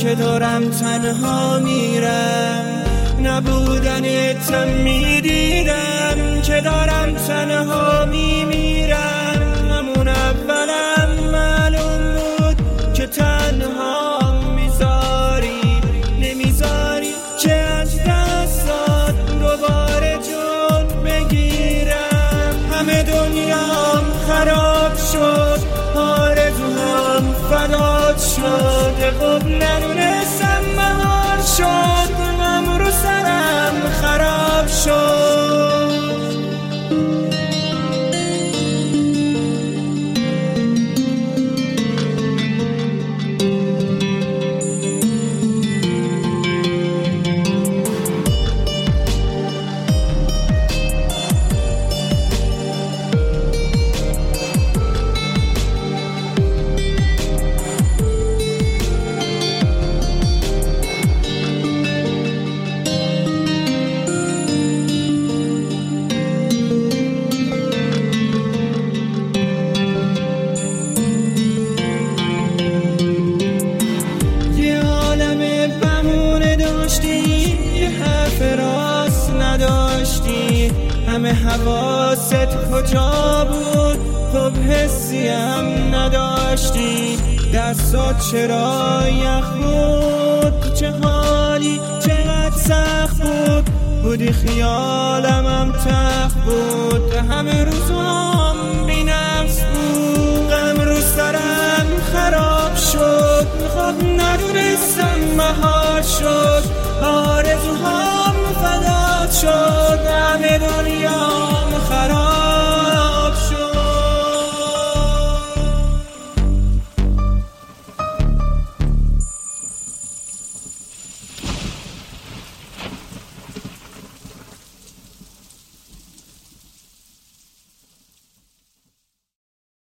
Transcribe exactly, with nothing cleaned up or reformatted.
که دارم تنها میرم، نبودنتم میدیدم که دارم تنها میمیرم. همون اولم معلوم بود که تنها میذاری، نمیذاری که از دستات دوباره جون بگیرم. همه دنیام خراب شد، آرزوام فدات شد، خب ندونستم بهار شد، غم رو سرم خراب شد. یه حرف راست نداشتی، همه حواست کجا بود؟ خب حسی هم نداشتی، دستات چرا یخ بود؟ چه حالی چقدر سخت بود، بودی خیالم هم تخت بود، همه روزام بی نفس بود، غم رو سرم خراب شد، خب ندونستم بهار شد، آرزوهام فدات شد. همه